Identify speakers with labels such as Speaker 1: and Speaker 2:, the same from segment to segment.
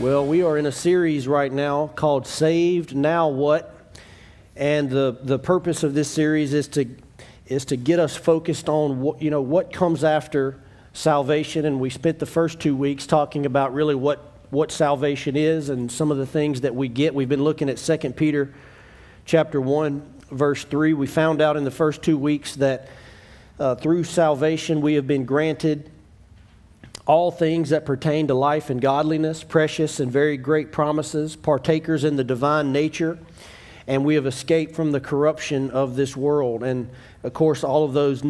Speaker 1: Well, we are in a series right now called Saved Now What? And the purpose of this series is to get us focused on what comes after salvation. And we spent the first 2 weeks talking about really what salvation is and some of the things that we get. We've been looking at 2 Peter chapter 1, verse 3. We found out in the first 2 weeks that through salvation we have been granted all things that pertain to life and godliness, precious and very great promises, partakers in the divine nature, and we have escaped from the corruption of this world. And of course, all of those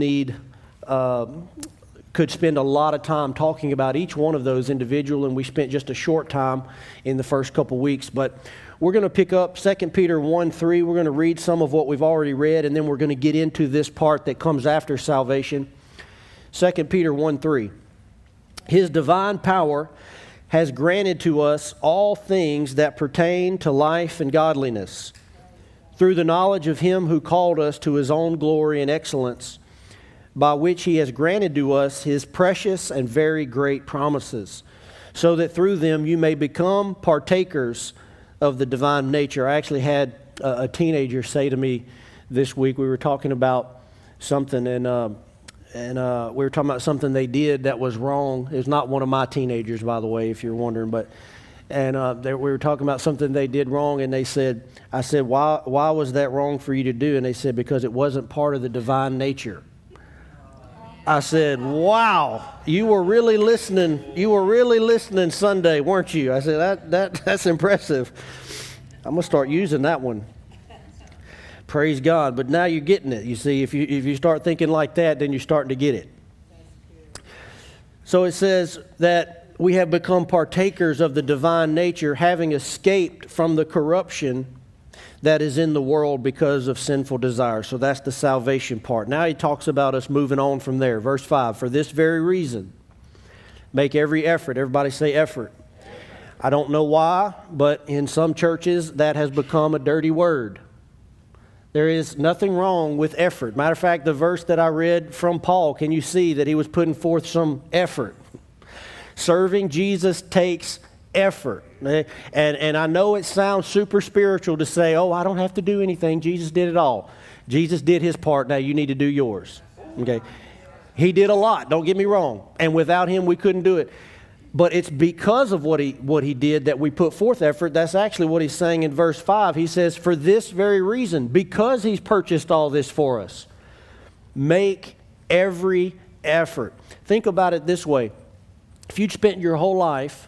Speaker 1: could spend a lot of time talking about each one of those individual, and we spent just a short time in the first couple weeks. But we're going to pick up 2 Peter 1:3. We're going to read some of what we've already read, and then we're going to get into this part that comes after salvation. 2 Peter 1:3. His divine power has granted to us all things that pertain to life and godliness, through the knowledge of Him who called us to His own glory and excellence, by which He has granted to us His precious and very great promises, so that through them you may become partakers of the divine nature. I actually had a teenager say to me this week, we were talking about something, and we were talking about something they did that was wrong. It was not one of my teenagers, by the way, if you're wondering. We were talking about something they did wrong, and I said, why was that wrong for you to do? And they said, because it wasn't part of the divine nature. I said, wow, you were really listening. You were really listening Sunday, weren't you? I said, that's impressive. I'm going to start using that one. Praise God. But now you're getting it. You see, if you start thinking like that, then you're starting to get it. So it says that we have become partakers of the divine nature, having escaped from the corruption that is in the world because of sinful desire. So that's the salvation part. Now he talks about us moving on from there. Verse 5, for this very reason, make every effort. Everybody say effort. I don't know why, but in some churches that has become a dirty word. There is nothing wrong with effort. Matter of fact, the verse that I read from Paul, can you see that he was putting forth some effort? Serving Jesus takes effort. And I know it sounds super spiritual to say, oh, I don't have to do anything. Jesus did it all. Jesus did his part. Now you need to do yours. Okay. He did a lot. Don't get me wrong. And without him, we couldn't do it. But it's because of what he did that we put forth effort. That's actually what he's saying in verse 5. He says, for this very reason, because he's purchased all this for us, make every effort. Think about it this way. If you'd spent your whole life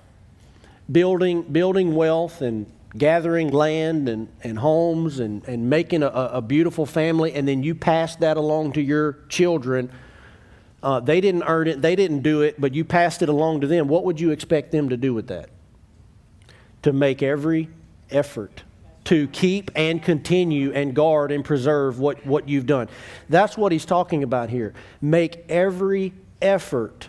Speaker 1: building wealth and gathering land and homes and making a beautiful family, and then you passed that along to your children, they didn't earn it, they didn't do it, but you passed it along to them. What would you expect them to do with that? To make every effort to keep and continue and guard and preserve what you've done. That's what he's talking about here. Make every effort.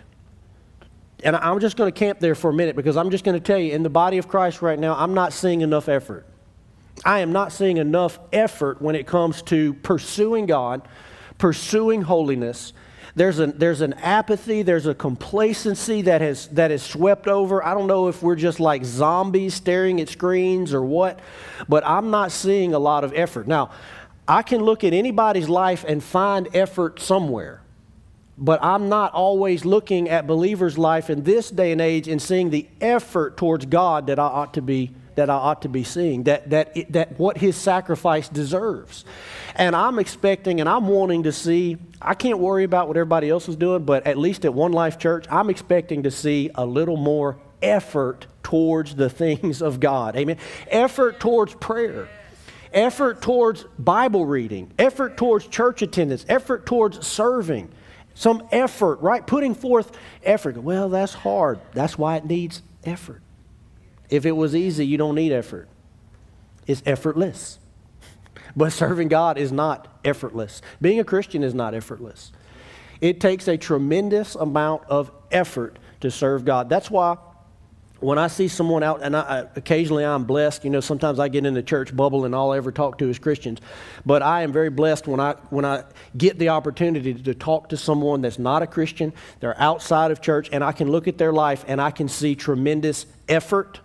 Speaker 1: And I'm just going to camp there for a minute, because I'm just going to tell you, in the body of Christ right now, I'm not seeing enough effort. I am not seeing enough effort when it comes to pursuing God, pursuing holiness. There's an apathy, there's a complacency that has swept over. I don't know if we're just like zombies staring at screens or what, but I'm not seeing a lot of effort. Now, I can look at anybody's life and find effort somewhere, but I'm not always looking at believers' life in this day and age and seeing the effort towards God that I ought to be seeing, that what his sacrifice deserves. And I'm expecting and I'm wanting to see, I can't worry about what everybody else is doing, but at least at One Life Church, I'm expecting to see a little more effort towards the things of God. Amen. Effort towards prayer. Effort towards Bible reading. Effort towards church attendance. Effort towards serving. Some effort, right? Putting forth effort. Well, that's hard. That's why it needs effort. If it was easy, you don't need effort. It's effortless. But serving God is not effortless. Being a Christian is not effortless. It takes a tremendous amount of effort to serve God. That's why when I see someone out, and occasionally I'm blessed, sometimes I get in the church bubble and all I ever talk to is Christians. But I am very blessed when I get the opportunity to talk to someone that's not a Christian, they're outside of church, and I can look at their life and I can see tremendous effort.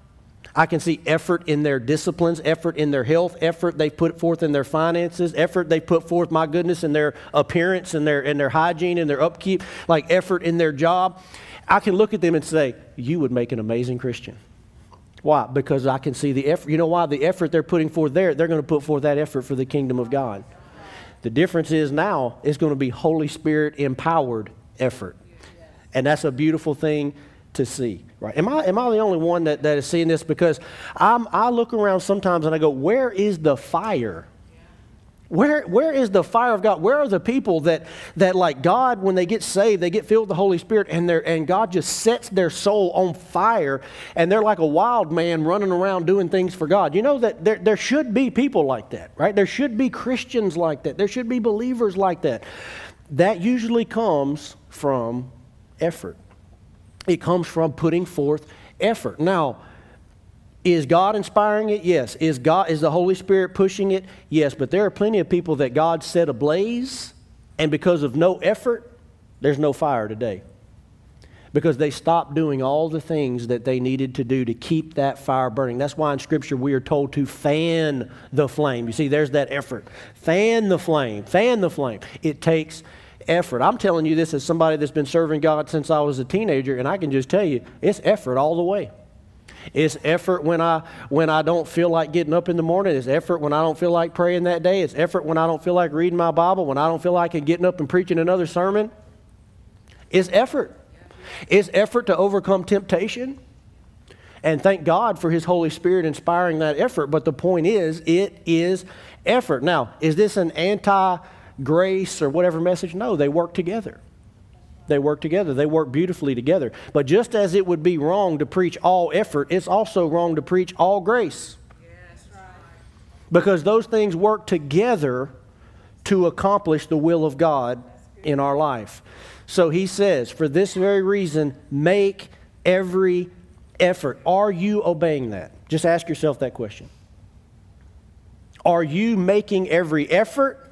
Speaker 1: I can see effort in their disciplines, effort in their health, effort they put forth in their finances, effort they put forth, my goodness, in their appearance and their hygiene and their upkeep, like effort in their job. I can look at them and say, you would make an amazing Christian. Why? Because I can see the effort. You know why? The effort they're putting forth there, they're going to put forth that effort for the kingdom of God. The difference is now it's going to be Holy Spirit empowered effort. And that's a beautiful thing to see, right? Am I the only one that is seeing this? Because I look around sometimes and I go, where is the fire? Where is the fire of God? Where are the people that like God, when they get saved, they get filled with the Holy Spirit, and God just sets their soul on fire, and they're like a wild man running around doing things for God. You know that there should be people like that, right? There should be Christians like that. There should be believers like that. That usually comes from effort. It comes from putting forth effort. Now, is God inspiring it? Yes. Is the Holy Spirit pushing it? Yes. But there are plenty of people that God set ablaze, and because of no effort, there's no fire today. Because they stopped doing all the things that they needed to do to keep that fire burning. That's why in Scripture we are told to fan the flame. You see, there's that effort. Fan the flame. Fan the flame. It takes effort. I'm telling you this as somebody that's been serving God since I was a teenager, and I can just tell you, it's effort all the way. It's effort when I don't feel like getting up in the morning. It's effort when I don't feel like praying that day. It's effort when I don't feel like reading my Bible, when I don't feel like getting up and preaching another sermon. It's effort. It's effort to overcome temptation. And thank God for His Holy Spirit inspiring that effort. But the point is, it is effort. Now, is this an anti-grace or whatever message? No, they work together. They work together. They work beautifully together. But just as it would be wrong to preach all effort, it's also wrong to preach all grace. Yes, right. Because those things work together to accomplish the will of God in our life. So he says, for this very reason, make every effort. Are you obeying that? Just ask yourself that question. Are you making every effort,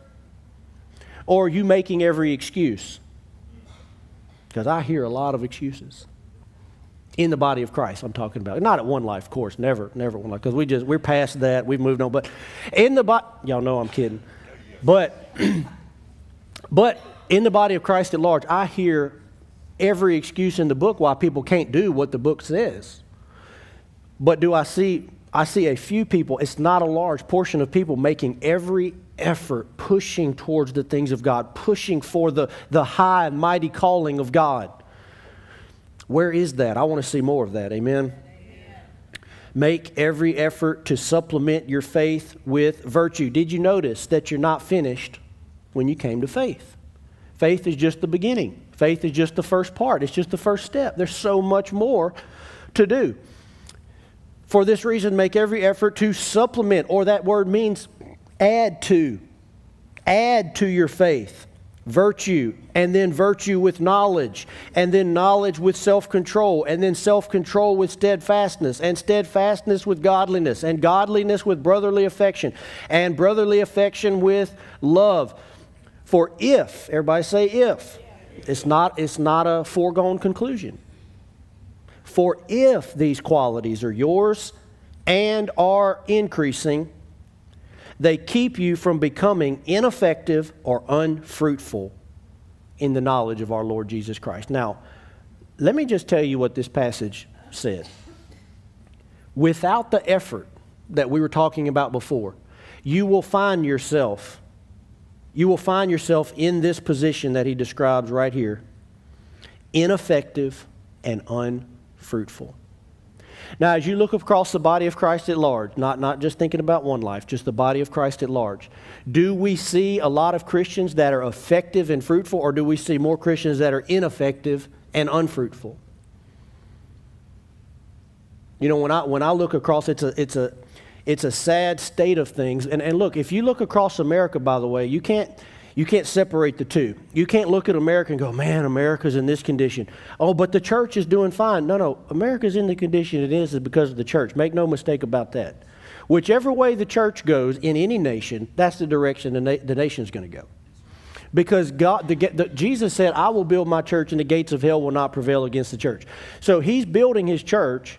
Speaker 1: or are you making every excuse? Because I hear a lot of excuses in the body of Christ. I'm talking about not at One Life, of course, never One Life, because we're past that. We've moved on. But in the body, y'all know I'm kidding. But in the body of Christ at large, I hear every excuse in the book why people can't do what the book says. But I see a few people. It's not a large portion of people making every effort, pushing towards the things of God, pushing for the high and mighty calling of God. Where is that? I want to see more of that. Amen? Make every effort to supplement your faith with virtue. Did you notice that you're not finished when you came to faith? Faith is just the beginning. Faith is just the first part. It's just the first step. There's so much more to do. For this reason, make every effort to supplement, or that word means add to your faith, virtue, and then virtue with knowledge, and then knowledge with self-control, and then self-control with steadfastness, and steadfastness with godliness, and godliness with brotherly affection, and brotherly affection with love. For if, everybody say if, it's not a foregone conclusion. For if these qualities are yours and are increasing, they keep you from becoming ineffective or unfruitful in the knowledge of our Lord Jesus Christ. Now, let me just tell you what this passage said. Without the effort that we were talking about before, you will find yourself in this position that he describes right here, ineffective and unfruitful. Now, as you look across the body of Christ at large, not just thinking about One Life, just the body of Christ at large, do we see a lot of Christians that are effective and fruitful, or do we see more Christians that are ineffective and unfruitful? You know, when I look across, it's a sad state of things. And look, if you look across America, by the way, you can't separate the two. You can't look at America and go, man, America's in this condition. Oh, but the church is doing fine. No, America's in the condition it is because of the church. Make no mistake about that. Whichever way the church goes in any nation, that's the direction the nation's going to go. Because Jesus said, I will build my church and the gates of hell will not prevail against the church. So he's building his church,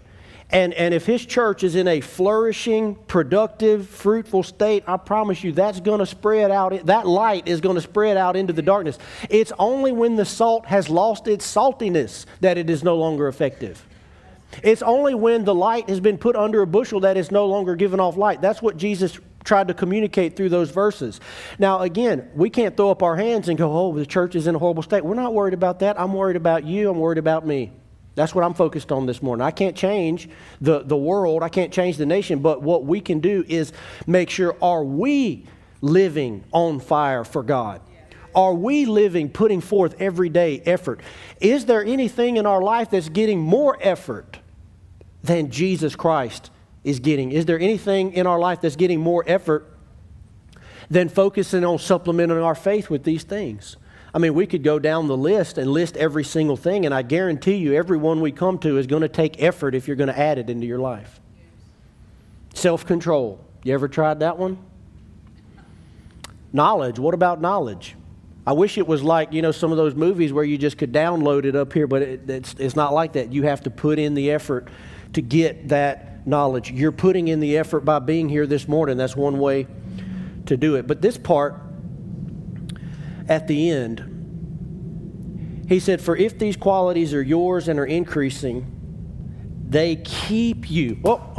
Speaker 1: And if his church is in a flourishing, productive, fruitful state, I promise you that's going to spread out. That light is going to spread out into the darkness. It's only when the salt has lost its saltiness that it is no longer effective. It's only when the light has been put under a bushel that it's no longer giving off light. That's what Jesus tried to communicate through those verses. Now, again, we can't throw up our hands and go, oh, the church is in a horrible state. We're not worried about that. I'm worried about you. I'm worried about me. That's what I'm focused on this morning. I can't change the world. I can't change the nation. But what we can do is make sure, are we living on fire for God? Are we living, putting forth everyday effort? Is there anything in our life that's getting more effort than Jesus Christ is getting? Is there anything in our life that's getting more effort than focusing on supplementing our faith with these things? I mean, we could go down the list and list every single thing, and I guarantee you every one we come to is going to take effort if you're going to add it into your life. Self-control. You ever tried that one? Knowledge. What about knowledge? I wish it was like, some of those movies where you just could download it up here, but it's not like that. You have to put in the effort to get that knowledge. You're putting in the effort by being here this morning. That's one way to do it. But this part, at the end, he said, for if these qualities are yours and are increasing, they keep you.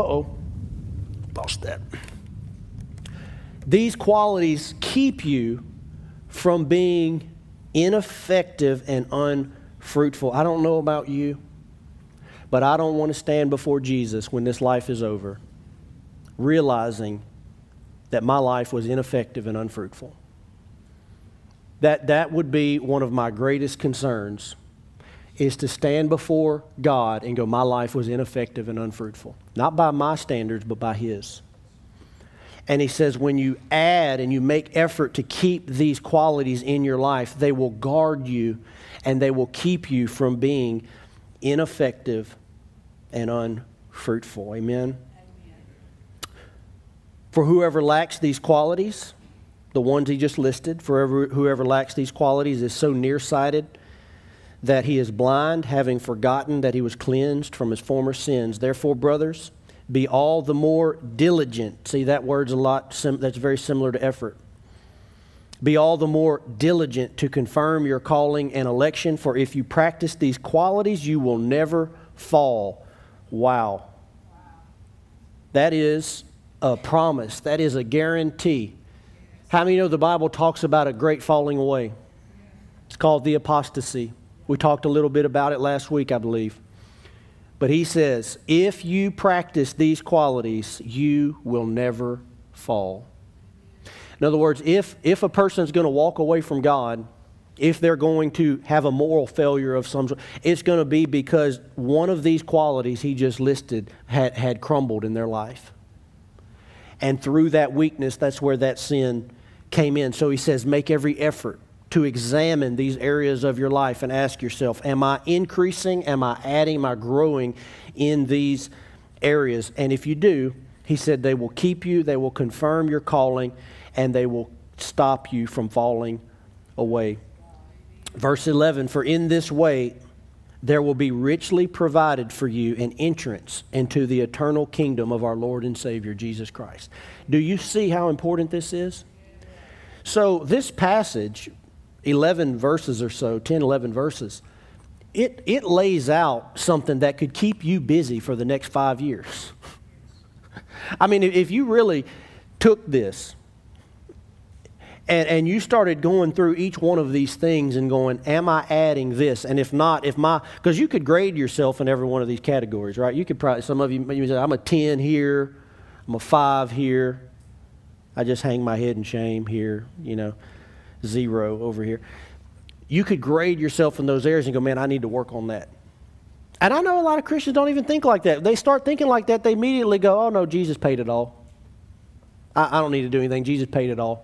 Speaker 1: Lost that. These qualities keep you from being ineffective and unfruitful. I don't know about you, but I don't want to stand before Jesus when this life is over, realizing that my life was ineffective and unfruitful. That would be one of my greatest concerns, is to stand before God and go, my life was ineffective and unfruitful. Not by my standards, but by His. And he says, when you add and you make effort to keep these qualities in your life, they will guard you and they will keep you from being ineffective and unfruitful. Amen? For whoever lacks these qualities, the ones he just listed, for whoever lacks these qualities is so nearsighted that he is blind, having forgotten that he was cleansed from his former sins. Therefore, brothers, be all the more diligent. See, that word's that's very similar to effort. Be all the more diligent to confirm your calling and election, for if you practice these qualities, you will never fall. Wow. That is a promise. That is a guarantee. How many know the Bible talks about a great falling away? It's called the apostasy. We talked a little bit about it last week, I believe. But he says, if you practice these qualities, you will never fall. In other words, if a person's going to walk away from God, if they're going to have a moral failure of some sort, it's going to be because one of these qualities he just listed had crumbled in their life. And through that weakness, that's where that sin came in. So he says, make every effort to examine these areas of your life and ask yourself, am I increasing, am I adding, am I growing in these areas? And if you do, he said they will keep you, they will confirm your calling, and they will stop you from falling away. Verse 11, for in this way there will be richly provided for you an entrance into the eternal kingdom of our Lord and Savior, Jesus Christ. Do you see how important this is? So this passage, 11 verses or so, 10, 11 verses, it lays out something that could keep you busy for the next 5 years. I mean, if you really took this and you started going through each one of these things and going, am I adding this? And if not, because you could grade yourself in every one of these categories, right? You could probably, some of you say, I'm a 10 here, I'm a 5 here, I just hang my head in shame here, 0 over here. You could grade yourself in those areas and go, man, I need to work on that. And I know a lot of Christians don't even think like that. They start thinking like that, they immediately go, oh no, Jesus paid it all. I don't need to do anything, Jesus paid it all.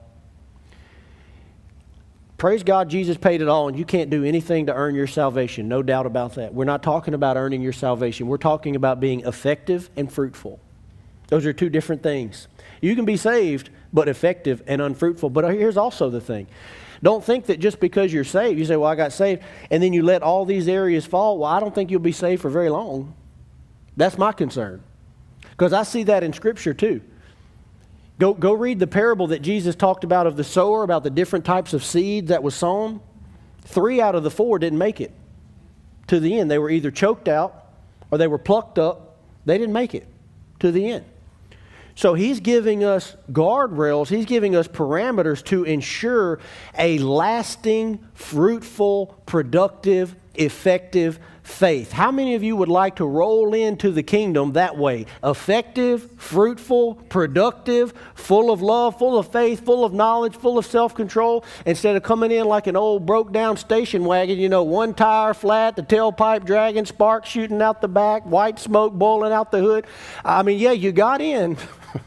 Speaker 1: Praise God, Jesus paid it all, and you can't do anything to earn your salvation. No doubt about that. We're not talking about earning your salvation. We're talking about being effective and fruitful. Those are two different things. You can be saved, but effective and unfruitful. But here's also the thing. Don't think that just because you're saved, you say, well, I got saved, and then you let all these areas fall. Well, I don't think you'll be saved for very long. That's my concern. Because I see that in Scripture too. Go read the parable that Jesus talked about of the sower, about the different types of seed that was sown. 3 out of the 4 didn't make it to the end. They were either choked out or they were plucked up. They didn't make it to the end. So he's giving us guardrails, he's giving us parameters to ensure a lasting, fruitful, productive, effective faith. How many of you would like to roll into the kingdom that way? Effective, fruitful, productive, full of love, full of faith, full of knowledge, full of self-control, instead of coming in like an old broke down station wagon, you know, one tire flat, the tailpipe dragging, sparks shooting out the back, white smoke boiling out the hood. I mean, yeah, you got in.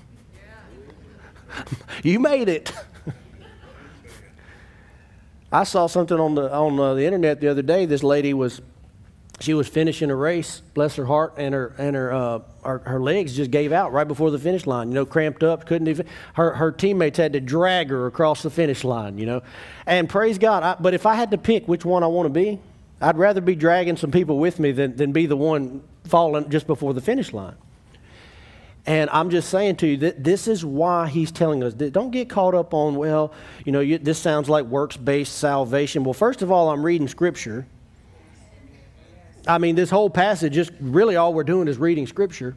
Speaker 1: You made it. I saw something on the internet the other day. This lady was finishing a race, bless her heart, and her legs just gave out right before the finish line. You know, cramped up, couldn't even. Her teammates had to drag her across the finish line. You know, and praise God. But if I had to pick which one I want to be, I'd rather be dragging some people with me than be the one falling just before the finish line. And I'm just saying to you that this is why he's telling us that don't get caught up on, well, you know, this sounds like works-based salvation. Well, first of all, I'm reading Scripture. I mean, this whole passage, just really all we're doing is reading Scripture.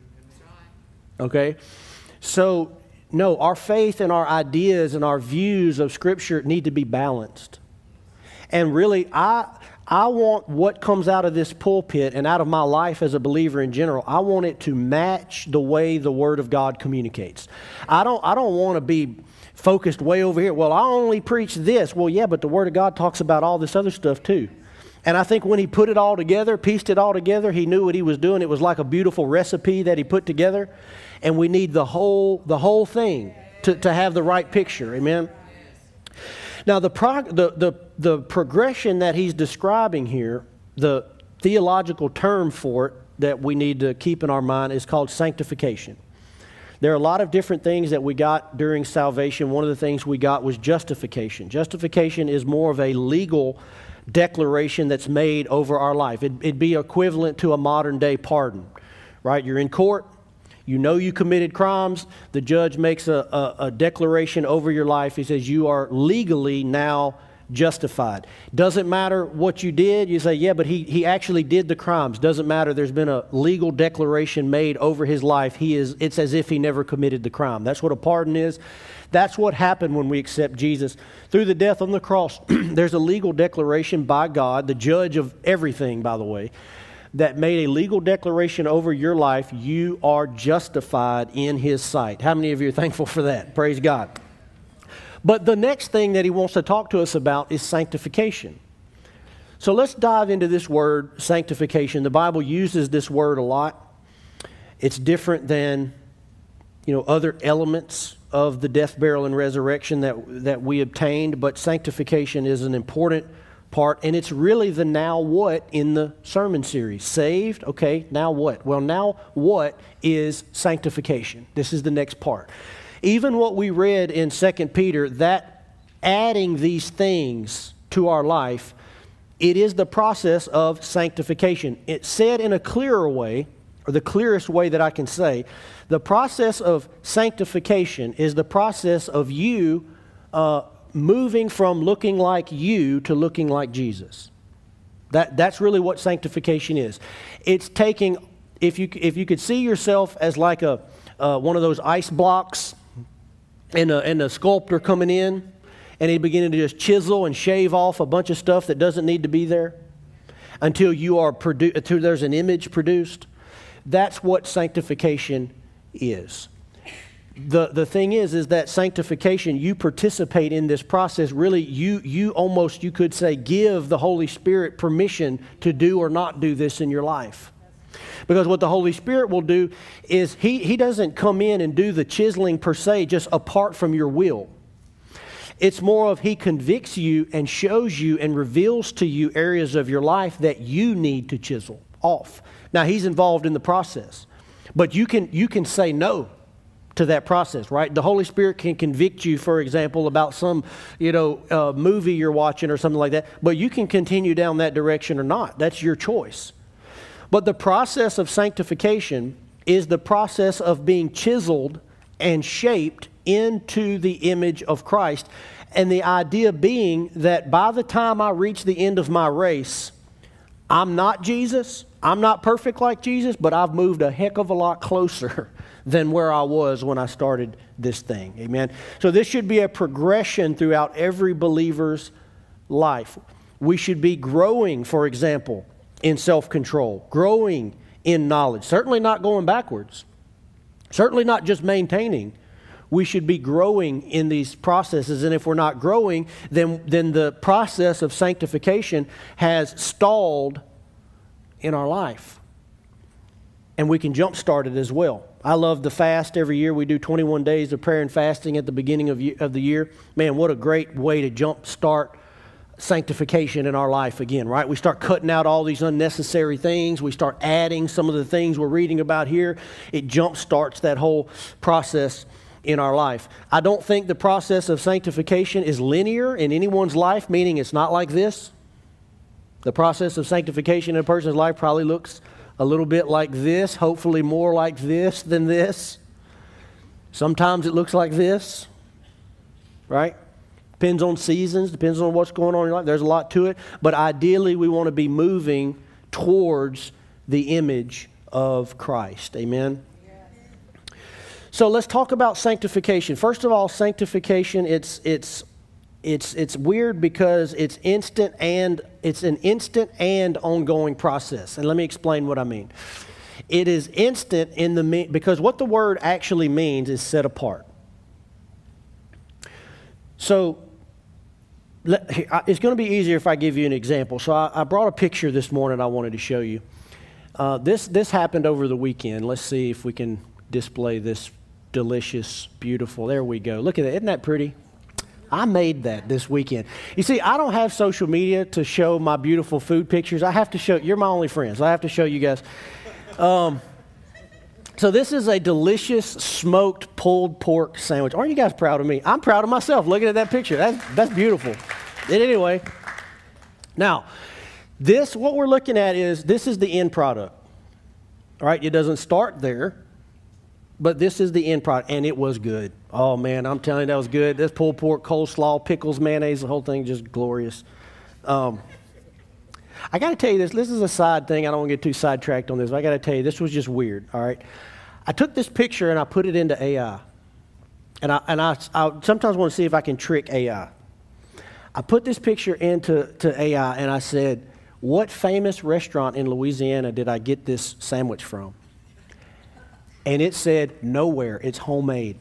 Speaker 1: Okay? So, no, our faith and our ideas and our views of Scripture need to be balanced. And really, I want what comes out of this pulpit and out of my life as a believer in general, I want it to match the way the Word of God communicates. I don't want to be focused way over here. Well, I only preach this. Well, yeah, but the Word of God talks about all this other stuff too. And I think when he put it all together, pieced it all together, he knew what he was doing. It was like a beautiful recipe that he put together. And we need the whole thing to have the right picture. Amen? Now, the progression that he's describing here, the theological term for it that we need to keep in our mind is called sanctification. There are a lot of different things that we got during salvation. One of the things we got was justification. Justification is more of a legal declaration that's made over our life. It'd be equivalent to a modern day pardon, right? You're in court. You know you committed crimes. The judge makes a declaration over your life. He says you are legally now justified. Doesn't matter what you did. You say, yeah, but he actually did the crimes. Doesn't matter. There's been a legal declaration made over his life. It's as if he never committed the crime. That's what a pardon is. That's what happened when we accept Jesus. Through the death on the cross, there's a legal declaration by God, the judge of everything, by the way, that made a legal declaration over your life. You are justified in His sight. How many of you are thankful for that? Praise God. But the next thing that he wants to talk to us about is sanctification. So let's dive into this word, sanctification. The Bible uses this word a lot. It's different than, other elements of the death, burial, and resurrection that we obtained, but sanctification is an important part, and it's really the now what in the sermon series. Saved, okay, now what? Well, now what is sanctification? This is the next part. Even what we read in 2 Peter, that adding these things to our life, it is the process of sanctification. It's said in a clearer way, or the clearest way that I can say, the process of sanctification is the process of you moving from looking like you to looking like Jesus. That's really what sanctification is. It's taking, if you could see yourself as like one of those ice blocks, and a sculptor coming in, and he beginning to just chisel and shave off a bunch of stuff that doesn't need to be there until until there's an image produced. That's what sanctification is. The thing is that sanctification, you participate in this process. Really, you almost, you could say, give the Holy Spirit permission to do or not do this in your life. Because what the Holy Spirit will do is He doesn't come in and do the chiseling per se just apart from your will. It's more of He convicts you and shows you and reveals to you areas of your life that you need to chisel off. Now, He's involved in the process. But you can say no to that process, right? The Holy Spirit can convict you, for example, about some, movie you're watching or something like that. But you can continue down that direction or not. That's your choice. But the process of sanctification is the process of being chiseled and shaped into the image of Christ. And the idea being that by the time I reach the end of my race, I'm not Jesus, I'm not perfect like Jesus, but I've moved a heck of a lot closer than where I was when I started this thing. Amen. So this should be a progression throughout every believer's life. We should be growing, for example, in self-control, growing in knowledge, certainly not going backwards, certainly not just maintaining. We should be growing in these processes, and if we're not growing, then the process of sanctification has stalled in our life. And we can jumpstart it as well. I love the fast. Every year we do 21 days of prayer and fasting at the beginning of the year. Man, what a great way to jumpstart sanctification in our life again, right? We start cutting out all these unnecessary things. We start adding some of the things we're reading about here. It jumpstarts that whole process in our life. I don't think the process of sanctification is linear in anyone's life, meaning it's not like this. The process of sanctification in a person's life probably looks a little bit like this, hopefully more like this than this. Sometimes it looks like this, right? Depends on seasons, depends on what's going on in your life. There's a lot to it, but ideally we want to be moving towards the image of Christ. Amen? So let's talk about sanctification. First of all, sanctification, it's weird because it's instant and it's an instant and ongoing process. And let me explain what I mean. It is instant because what the word actually means is set apart. So it's going to be easier if I give you an example. So I brought a picture this morning I wanted to show you. This happened over the weekend. Let's see if we can display this delicious, beautiful. There we go. Look at that. Isn't that pretty? I made that this weekend. You see, I don't have social media to show my beautiful food pictures. I have to show, you're my only friends, so I have to show you guys. So this is a delicious smoked pulled pork sandwich. Aren't you guys proud of me? I'm proud of myself looking at that picture. That's beautiful. And anyway, now, what we're looking at this is the end product. All right, it doesn't start there. But this is the end product, and it was good. Oh, man, I'm telling you, that was good. This pulled pork, coleslaw, pickles, mayonnaise, the whole thing, just glorious. I got to tell you this is a side thing. I don't want to get too sidetracked on this, but I got to tell you, this was just weird, all right? I took this picture, and I put it into AI. And I sometimes want to see if I can trick AI. I put this picture into AI, and I said, what famous restaurant in Louisiana did I get this sandwich from? And it said, nowhere, it's homemade.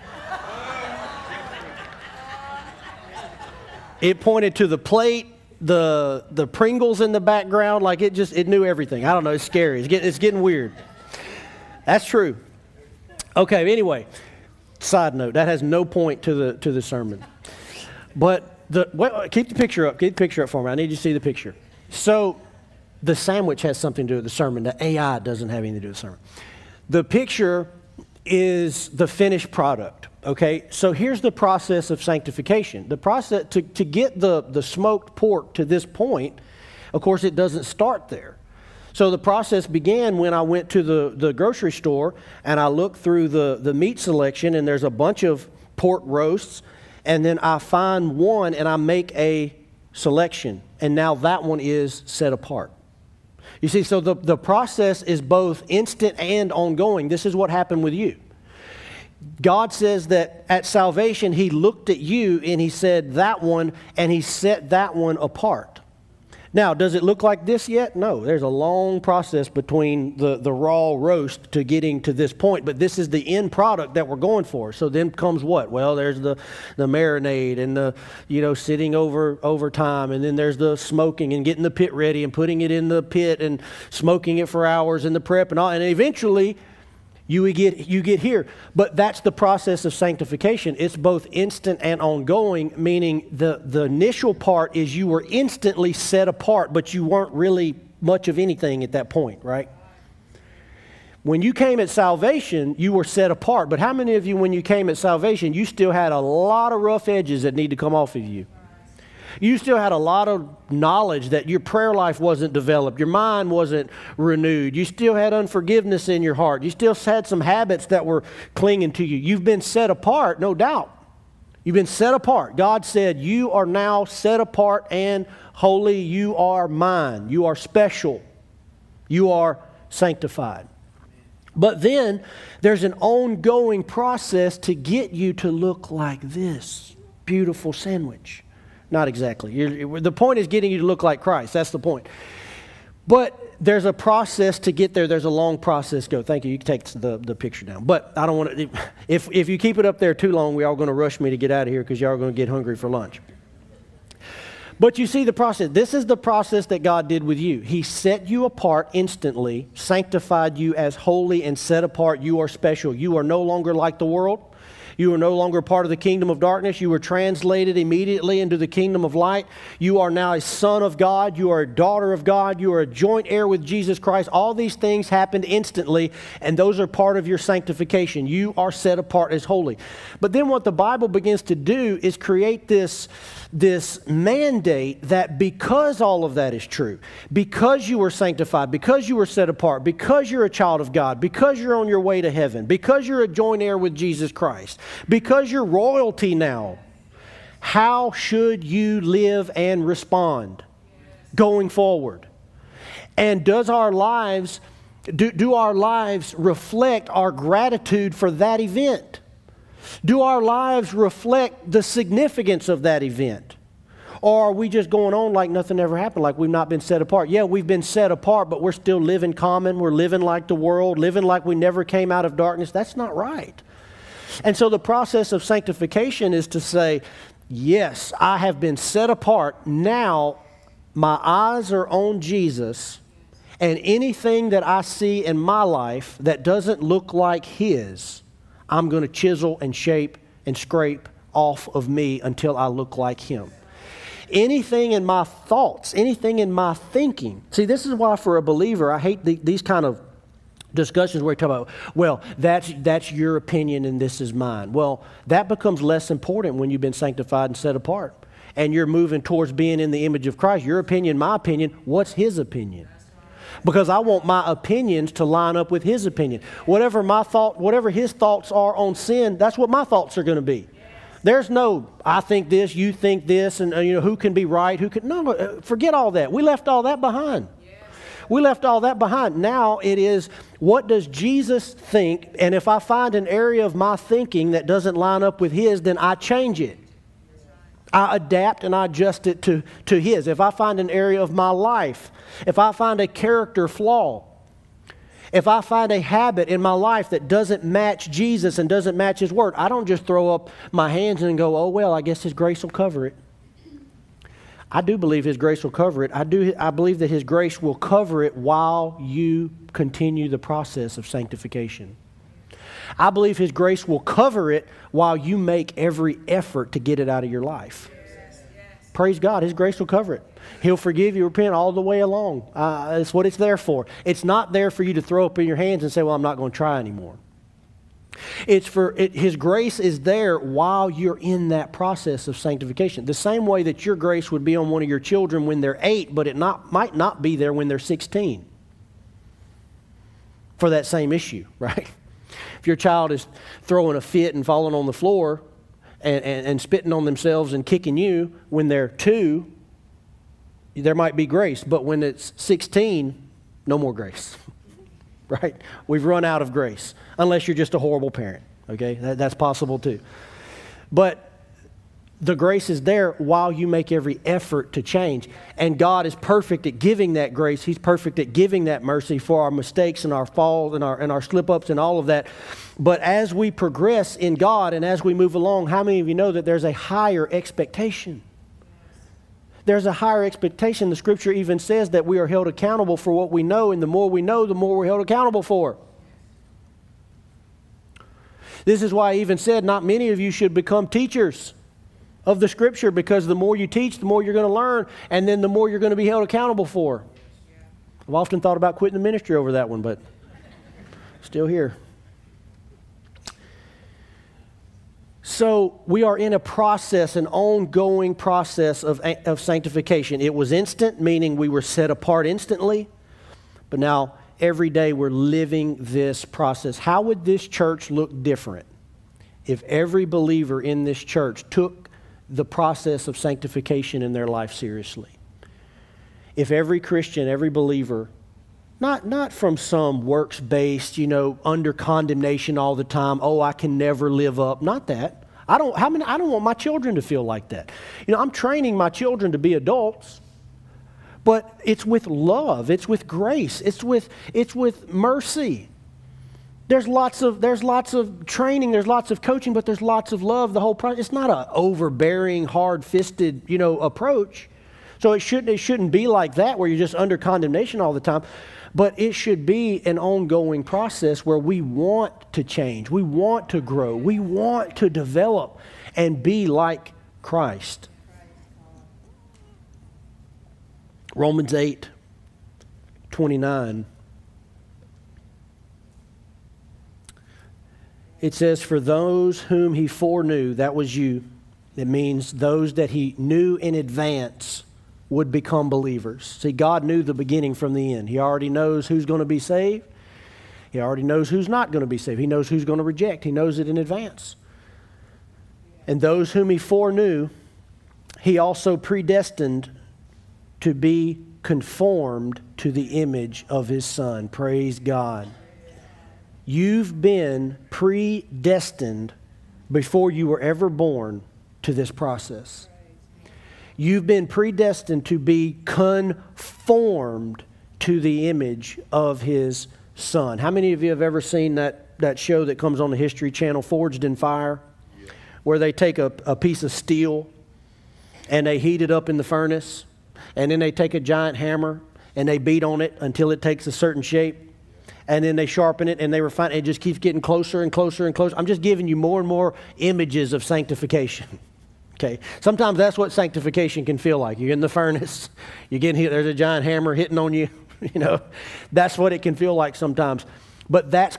Speaker 1: It pointed to the plate, the Pringles in the background, like it knew everything. I don't know, it's scary. It's getting weird. That's true. Okay, anyway, side note, that has no point to the sermon. But keep the picture up. Keep the picture up for me. I need you to see the picture. So the sandwich has something to do with the sermon. The AI doesn't have anything to do with the sermon. The picture is the finished product, okay? So here's the process of sanctification. The process to get the smoked pork to this point, of course, it doesn't start there. So the process began when I went to the grocery store and I looked through the meat selection, and there's a bunch of pork roasts, and then I find one and I make a selection, and now that one is set apart. You see, so the process is both instant and ongoing. This is what happened with you. God says that at salvation, He looked at you and He said that one, and He set that one apart. Now, does it look like this yet? No, there's a long process between the raw roast to getting to this point, but this is the end product that we're going for. So then comes what? Well, there's the marinade and the, sitting over time, and then there's the smoking and getting the pit ready and putting it in the pit and smoking it for hours and the prep and all, and eventually you get here. But that's the process of sanctification. It's both instant and ongoing, meaning the initial part is you were instantly set apart, but you weren't really much of anything at that point, right? When you came at salvation, you were set apart. But how many of you, when you came at salvation, you still had a lot of rough edges that need to come off of you? You still had a lot of knowledge that your prayer life wasn't developed. Your mind wasn't renewed. You still had unforgiveness in your heart. You still had some habits that were clinging to you. You've been set apart, no doubt. You've been set apart. God said, you are now set apart and holy. You are mine. You are special. You are sanctified. But then there's an ongoing process to get you to look like this beautiful sandwich. Not exactly. The point is getting you to look like Christ. That's the point. But there's a process to get there. There's a long process to go. Thank you. You can take the picture down. But I don't want to. If you keep it up there too long, we are going to rush me to get out of here because y'all are going to get hungry for lunch. But you see the process. This is the process that God did with you. He set you apart instantly, sanctified you as holy and set apart. You are special. You are no longer like the world. You are no longer part of the kingdom of darkness. You were translated immediately into the kingdom of light. You are now a son of God. You are a daughter of God. You are a joint heir with Jesus Christ. All these things happened instantly, and those are part of your sanctification. You are set apart as holy. But then what the Bible begins to do is create this mandate that because all of that is true, because you were sanctified, because you were set apart, because you're a child of God, because you're on your way to heaven, because you're a joint heir with Jesus Christ, because you're royalty now, how should you live and respond going forward? And does our lives, do our lives reflect our gratitude for that event? Do our lives reflect the significance of that event? Or are we just going on like nothing ever happened, like we've not been set apart? Yeah, we've been set apart, but we're still living common. We're living like the world, living like we never came out of darkness. That's not right. And so the process of sanctification is to say, yes, I have been set apart. Now my eyes are on Jesus, and anything that I see in my life that doesn't look like His, I'm going to chisel and shape and scrape off of me until I look like Him. Anything in my thoughts, anything in my thinking. See, this is why for a believer, I hate these kind of discussions where we talk about, well, that's your opinion and this is mine. Well, that becomes less important when you've been sanctified and set apart. And you're moving towards being in the image of Christ. Your opinion, my opinion, what's His opinion? Because I want my opinions to line up with His opinion. Whatever His thoughts are on sin, that's what my thoughts are going to be. There's no, I think this, you think this, and who can be right, who can, no, forget all that. We left all that behind. We left all that behind. Now it is, what does Jesus think? And if I find an area of my thinking that doesn't line up with His, then I change it. I adapt and I adjust it to His. If I find an area of my life, if I find a character flaw, if I find a habit in my life that doesn't match Jesus and doesn't match His Word, I don't just throw up my hands and go, oh, well, I guess His grace will cover it. I do believe His grace will cover it. I believe that His grace will cover it while you continue the process of sanctification. I believe His grace will cover it while you make every effort to get it out of your life. Praise God, His grace will cover it. He'll forgive you, repent all the way along. That's what it's there for. It's not there for you to throw up in your hands and say, well, I'm not going to try anymore. His grace is there while you're in that process of sanctification. The same way that your grace would be on one of your children when they're 8, but it might not be there when they're 16 for that same issue, right? If your child is throwing a fit and falling on the floor and spitting on themselves and kicking you when they're 2, there might be grace. But when it's 16, no more grace, right? We've run out of grace, unless you're just a horrible parent, okay? That's possible too. But the grace is there while you make every effort to change. And God is perfect at giving that grace. He's perfect at giving that mercy for our mistakes and our falls and our slip-ups and all of that. But as we progress in God and as we move along, how many of you know that there's a higher expectation? There's a higher expectation. The Scripture even says that we are held accountable for what we know, and the more we know, the more we're held accountable for. This is why I even said not many of you should become teachers of the Scripture, because the more you teach, the more you're going to learn, and then the more you're going to be held accountable for. I've often thought about quitting the ministry over that one, but still here. So we are in a process, an ongoing process of sanctification. It was instant, meaning we were set apart instantly. But now, every day we're living this process. How would this church look different if every believer in this church took the process of sanctification in their life seriously? If every Christian, every believer, not from some works-based, under condemnation all the time, oh, I can never live up, not that. I don't want my children to feel like that. I'm training my children to be adults, but it's with love, it's with grace, it's with mercy. There's lots of training, there's lots of coaching, but there's lots of love. The whole process. It's not an overbearing, hard-fisted, approach. So it shouldn't be like that where you're just under condemnation all the time. But it should be an ongoing process where we want to change, we want to grow, we want to develop and be like Christ. Romans 8:29. It says, for those whom he foreknew, that was you. It means those that he knew in advance would become believers. See, God knew the beginning from the end. He already knows who's going to be saved. He already knows who's not going to be saved. He knows who's going to reject. He knows it in advance. And those whom he foreknew, he also predestined to be conformed to the image of his Son. Praise God. You've been predestined before you were ever born to this process. You've been predestined to be conformed to the image of his Son. How many of you have ever seen that show that comes on the History Channel, Forged in Fire, where they take a piece of steel and they heat it up in the furnace, and then they take a giant hammer and they beat on it until it takes a certain shape, and then they sharpen it and they refine it. It just keeps getting closer and closer and closer. I'm just giving you more and more images of sanctification. Okay. Sometimes that's what sanctification can feel like. You're in the furnace, you're getting hit, there's a giant hammer hitting on you. That's what it can feel like sometimes. But that's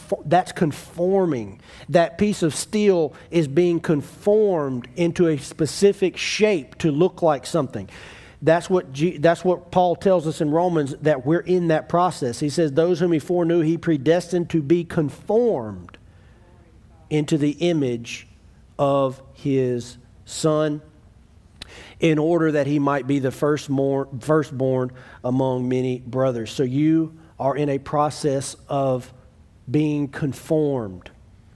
Speaker 1: conforming. That piece of steel is being conformed into a specific shape to look like something. That's what Paul tells us in Romans, that we're in that process. He says, those whom he foreknew, he predestined to be conformed into the image of his Son, in order that he might be the firstborn among many brothers. So you are in a process of being conformed.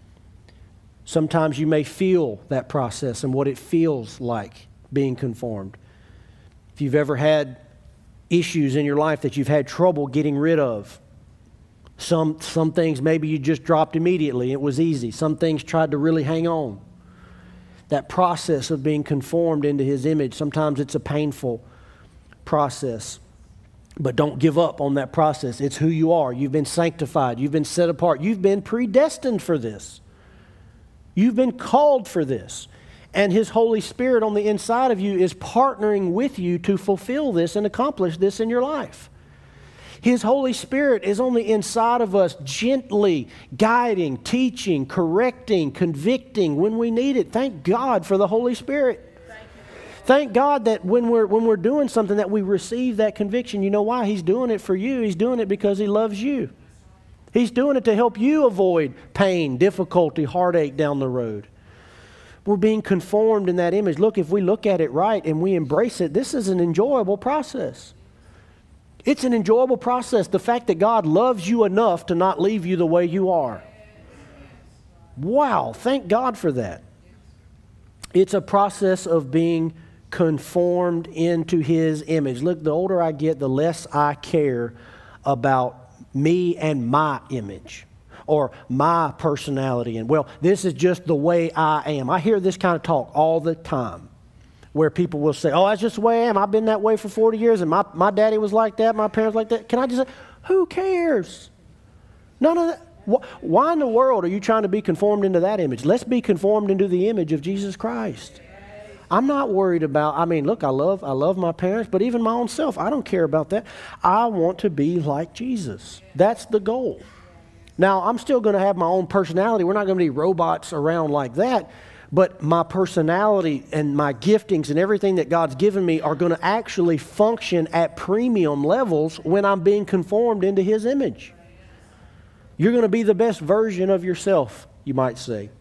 Speaker 1: Sometimes you may feel that process and what it feels like being conformed. If you've ever had issues in your life that you've had trouble getting rid of, some things maybe you just dropped immediately. It was easy. Some things tried to really hang on. That process of being conformed into his image, sometimes it's a painful process. But don't give up on that process. It's who you are. You've been sanctified. You've been set apart. You've been predestined for this. You've been called for this. And his Holy Spirit on the inside of you is partnering with you to fulfill this and accomplish this in your life. His Holy Spirit is on the inside of us, gently guiding, teaching, correcting, convicting when we need it. Thank God for the Holy Spirit. Thank God that when we're doing something that we receive that conviction. You know why? He's doing it for you. He's doing it because he loves you. He's doing it to help you avoid pain, difficulty, heartache down the road. We're being conformed in that image. Look, if we look at it right and we embrace it, this is an enjoyable process. It's an enjoyable process. The fact that God loves you enough to not leave you the way you are. Wow, thank God for that. It's a process of being conformed into his image. Look, the older I get, the less I care about me and my image or my personality. And, well, this is just the way I am. I hear this kind of talk all the time, where people will say, oh, that's just the way I am. I've been that way for 40 years, and my daddy was like that, my parents like that. Can I just say, who cares? None of that. Why in the world are you trying to be conformed into that image? Let's be conformed into the image of Jesus Christ. I'm not worried about, look, I love my parents, but even my own self, I don't care about that. I want to be like Jesus. That's the goal. Now, I'm still going to have my own personality. We're not going to be robots around like that. But my personality and my giftings and everything that God's given me are going to actually function at premium levels when I'm being conformed into His image. You're going to be the best version of yourself, you might say.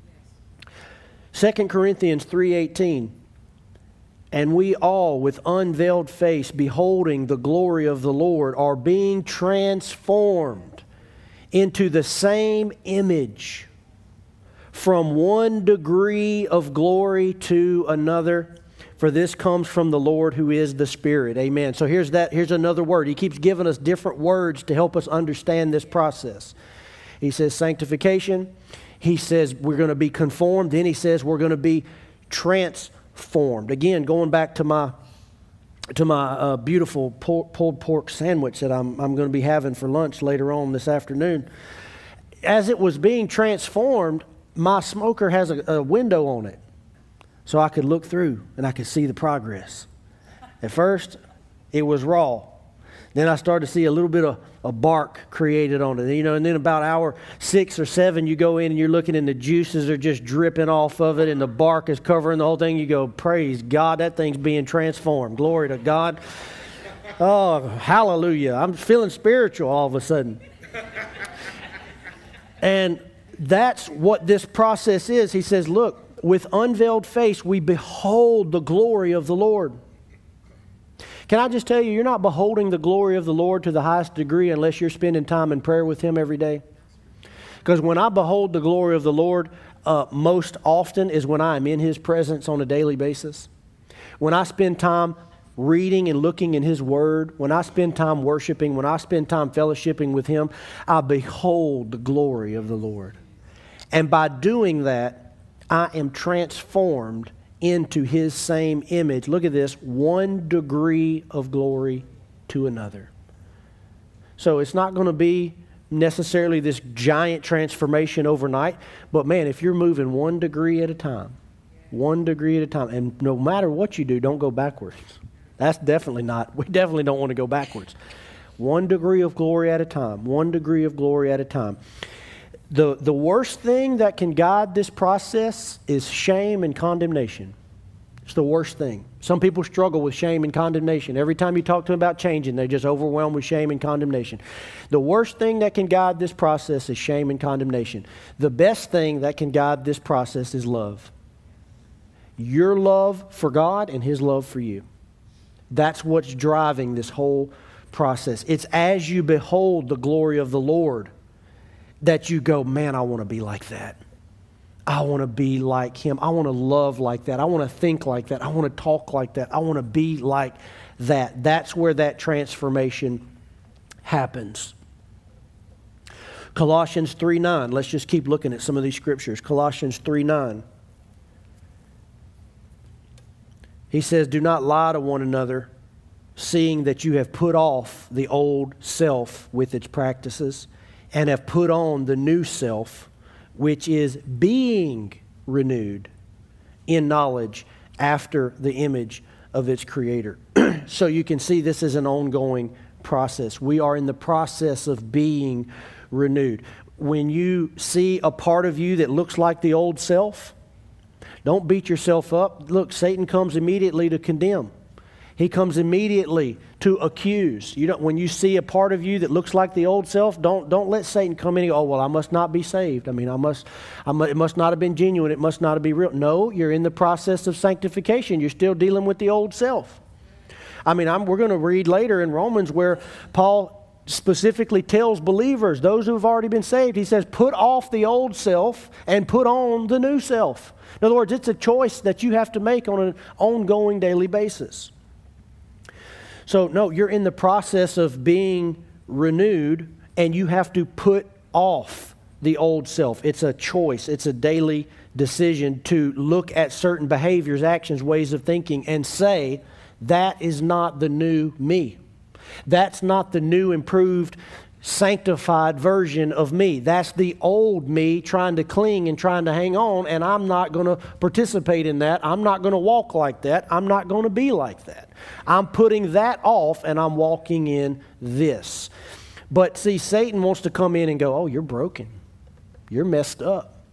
Speaker 1: 2 Corinthians 3:18, and we all with unveiled face, beholding the glory of the Lord, are being transformed into the same image, from one degree of glory to another. For this comes from the Lord who is the Spirit. Amen. So here's another word. He keeps giving us different words to help us understand this process. He says sanctification. He says we're going to be conformed. Then he says we're going to be transformed. Again, going back to my beautiful pulled pork sandwich that I'm going to be having for lunch later on this afternoon. As it was being transformed, my smoker has a window on it, so I could look through and I could see the progress. At first, it was raw. Then I started to see a little bit of bark created on it. And then about hour 6 or 7, you go in and you're looking and the juices are just dripping off of it and the bark is covering the whole thing. You go, praise God, that thing's being transformed. Glory to God. Oh, hallelujah. I'm feeling spiritual all of a sudden. And that's what this process is. He says, look, with unveiled face, we behold the glory of the Lord. Can I just tell you, you're not beholding the glory of the Lord to the highest degree unless you're spending time in prayer with Him every day. Because when I behold the glory of the Lord, most often is when I'm in His presence on a daily basis. When I spend time reading and looking in His Word, when I spend time worshiping, when I spend time fellowshipping with Him, I behold the glory of the Lord. And by doing that, I am transformed into His same image. Look at this, one degree of glory to another. So it's not going to be necessarily this giant transformation overnight, but man, if you're moving 1 degree at a time, 1 degree at a time, and no matter what you do, don't go backwards. That's definitely not, we definitely don't want to go backwards. 1 degree of glory at a time, 1 degree of glory at a time. The worst thing that can guide this process is shame and condemnation. It's the worst thing. Some people struggle with shame and condemnation. Every time you talk to them about changing, they're just overwhelmed with shame and condemnation. The worst thing that can guide this process is shame and condemnation. The best thing that can guide this process is love. Your love for God and His love for you. That's what's driving this whole process. It's as you behold the glory of the Lord that you go, man, I want to be like that. I want to be like Him. I want to love like that. I want to think like that. I want to talk like that. I want to be like that. That's where that transformation happens. Colossians 3:9. Let's just keep looking at some of these scriptures. Colossians 3:9. He says, do not lie to one another, seeing that you have put off the old self with its practices, and have put on the new self, which is being renewed in knowledge after the image of its creator. So you can see this is an ongoing process. We are in the process of being renewed. When you see a part of you that looks like the old self, don't beat yourself up. Look, Satan comes immediately to condemn. He comes immediately to accuse. When you see a part of you that looks like the old self, don't let Satan come in and go, oh, well, I must not be saved. I mean, it must not have been genuine. It must not have been real. No, you're in the process of sanctification. You're still dealing with the old self. I mean, we're going to read later in Romans where Paul specifically tells believers, those who have already been saved, he says, put off the old self and put on the new self. In other words, it's a choice that you have to make on an ongoing daily basis. So, no, you're in the process of being renewed, and you have to put off the old self. It's a choice. It's a daily decision to look at certain behaviors, actions, ways of thinking, and say, that is not the new me. That's not the new, improved, sanctified version of me. That's the old me trying to cling and trying to hang on, and I'm not going to participate in that. I'm not going to walk like that. I'm not going to be like that. I'm putting that off, and I'm walking in this. But see, Satan wants to come in and go, oh, you're broken. You're messed up.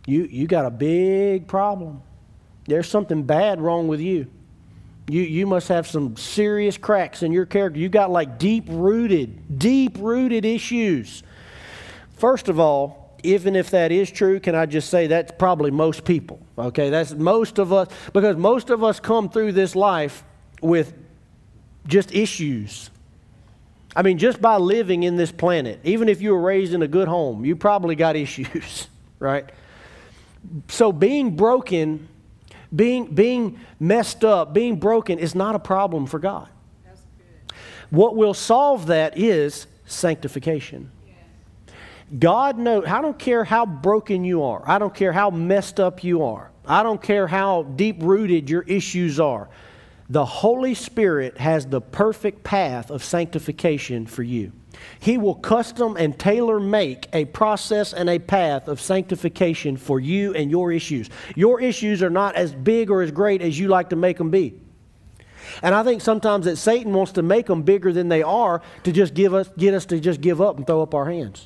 Speaker 1: You got a big problem. There's something bad wrong with you. You must have some serious cracks in your character. You got like deep-rooted issues. First of all, even if that is true, can I just say that's probably most people, okay? That's most of us, because most of us come through this life with just issues. I mean, just by living in this planet, even if you were raised in a good home, you probably got issues, right? So being broken, being messed up, being broken is not a problem for God.
Speaker 2: That's good.
Speaker 1: What will solve that is sanctification. God knows, I don't care how broken you are. I don't care how messed up you are. I don't care how deep-rooted your issues are. The Holy Spirit has the perfect path of sanctification for you. He will custom and tailor-make a process and a path of sanctification for you and your issues. Your issues are not as big or as great as you like to make them be. And I think sometimes that Satan wants to make them bigger than they are to just get us to just give up and throw up our hands.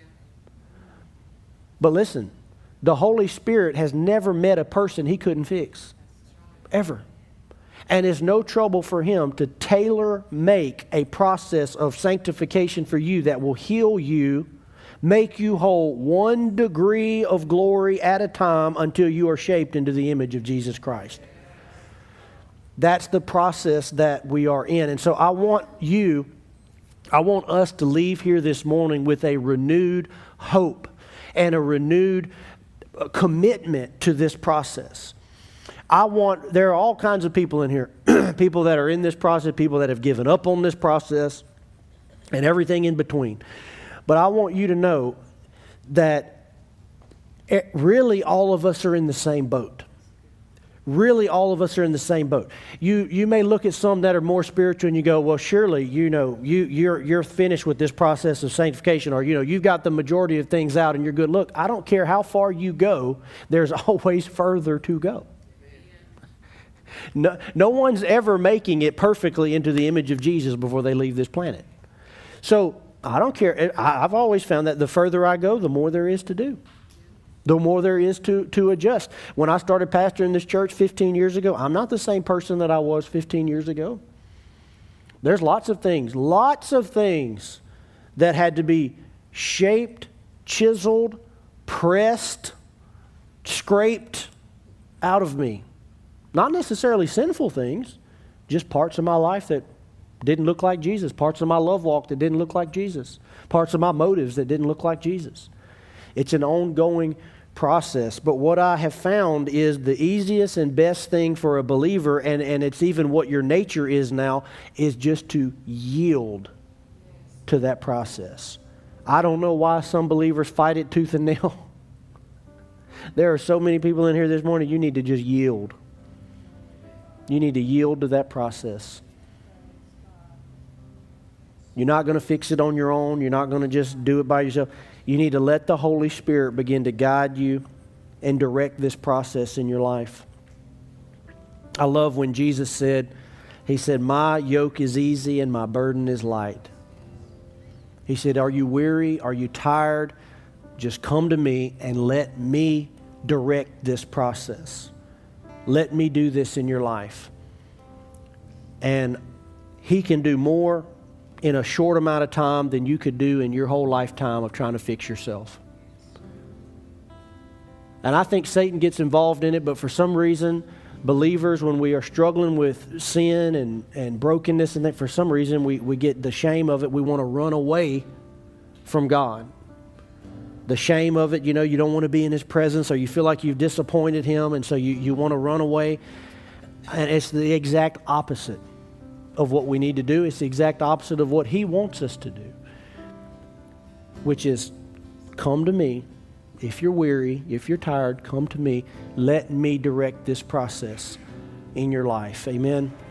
Speaker 1: But listen, the Holy Spirit has never met a person He couldn't fix. Ever. And it's no trouble for Him to tailor-make a process of sanctification for you that will heal you, make you whole 1 degree of glory at a time until you are shaped into the image of Jesus Christ. That's the process that we are in. And so I want us to leave here this morning with a renewed hope and a renewed commitment to this process. There are all kinds of people in here, people that are in this process, people that have given up on this process, and everything in between. But I want you to know that really all of us are in the same boat. Really all of us are in the same boat. You may look at some that are more spiritual and you go, well, surely, you're finished with this process of sanctification, or, you've got the majority of things out and you're good. Look, I don't care how far you go, there's always further to go. No one's ever making it perfectly into the image of Jesus before they leave this planet. So I don't care. I've always found that the further I go, the more there is to do. The more there is to adjust. When I started pastoring this church 15 years ago, I'm not the same person that I was 15 years ago. There's lots of things that had to be shaped, chiseled, pressed, scraped out of me. Not necessarily sinful things, just parts of my life that didn't look like Jesus, parts of my love walk that didn't look like Jesus, parts of my motives that didn't look like Jesus. It's an ongoing process. But what I have found is the easiest and best thing for a believer, and it's even what your nature is now, is just to yield to that process. I don't know why some believers fight it tooth and nail. There are so many people in here this morning, you need to just yield. You need to yield to that process. You're not going to fix it on your own. You're not going to just do it by yourself. You need to let the Holy Spirit begin to guide you and direct this process in your life. I love when Jesus said, He said, my yoke is easy and my burden is light. He said, are you weary? Are you tired? Just come to me and let me direct this process. Let me do this in your life. And He can do more in a short amount of time than you could do in your whole lifetime of trying to fix yourself. And I think Satan gets involved in it, but for some reason, believers, when we are struggling with sin and brokenness, and that for some reason we get the shame of it, we want to run away from God. The shame of it, you don't want to be in His presence, or you feel like you've disappointed Him, and so you want to run away. And it's the exact opposite of what we need to do. It's the exact opposite of what He wants us to do, which is come to me. If you're weary, if you're tired, come to me. Let me direct this process in your life. Amen.